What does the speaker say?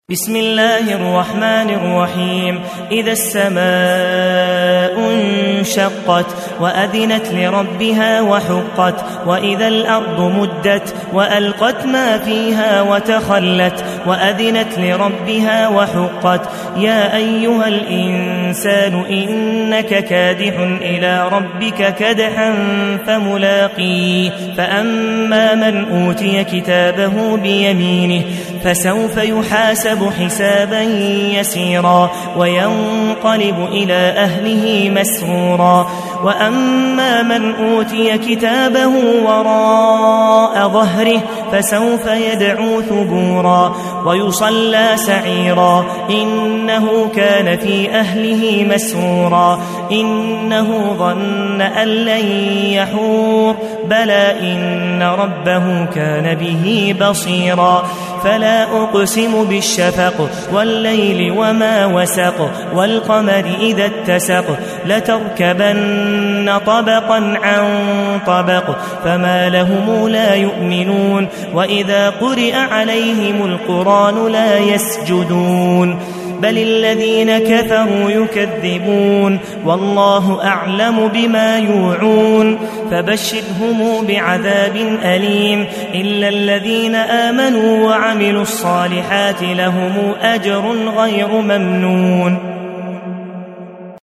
بسم الله الرحمن الرحيم. إذا السماء انشقت وأذنت لربها وحقت وإذا الأرض مدت وألقت ما فيها وتخلت وأذنت لربها وحقت. يا أيها الإنسان إنك كادح إلى ربك كدحا فملاقيه. فأما من أوتي كتابه بيمينه فسوف يحاسب حسابا يسيرا وينقلب إلى أهله مسرورا. وأما من أوتي كتابه وراء ظهره فسوف يدعو ثبورا ويصلى سعيرا إنه كان في أهله مسرورا. إنه ظن أن لن يحور بلى إن ربه كان به بصيرا. فلا أقسم بالشفق والليل وما وسق والقمر إذا اتسق لتركبن طبقا عن طبق فما لهم لا يؤمنون وإذا قرئ عليهم القرآن لا يسجدون بل الذين كفروا يكذبون والله أعلم بما يوعون. فبشرهم بعذاب أليم إلا الذين آمنوا وعملوا الصالحات لهم أجر غير ممنون.